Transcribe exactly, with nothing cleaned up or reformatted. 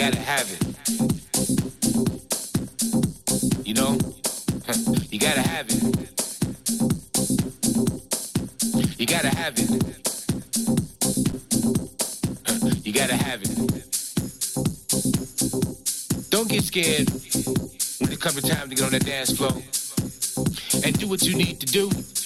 gotta have it. You know, you gotta have it. You gotta have it. You gotta have it. Don't get scared when it comes time to get on that dance floor and do what you need to do.